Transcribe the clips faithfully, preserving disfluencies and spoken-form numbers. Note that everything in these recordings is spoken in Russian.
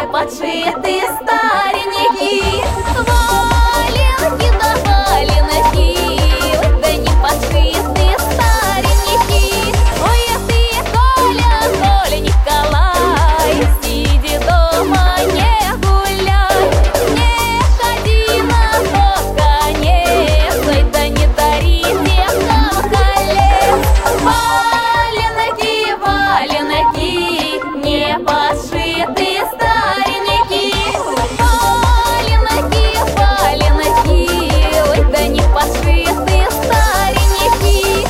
подшиты старенькие. Валенки да валенки, ой, да не подшиты старенькие. Ой, а ты, Коля, Коля Николай, сиди дома, не гуляй, не ходи на тот конец, ой, да не дари девкам колец. Валенки, валенки, не подшиты старенькие. Валенки, валенки, ой, да не подшиты старенькие.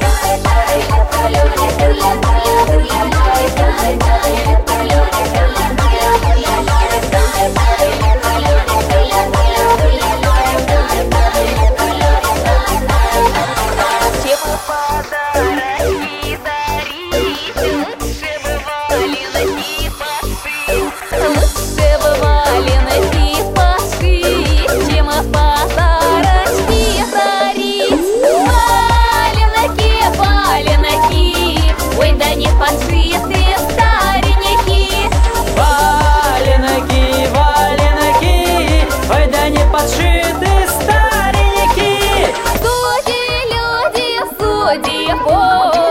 Чего подарки дарить, лучше бы валенки пошить. Лучше бы валенки пошить, чем подарочки дарить. Валенки, валенки, ой, да не подшиты старенькие. Валенки, валенки, ой, да не подшиты старенькие. Судьи, люди, судьи, Бог.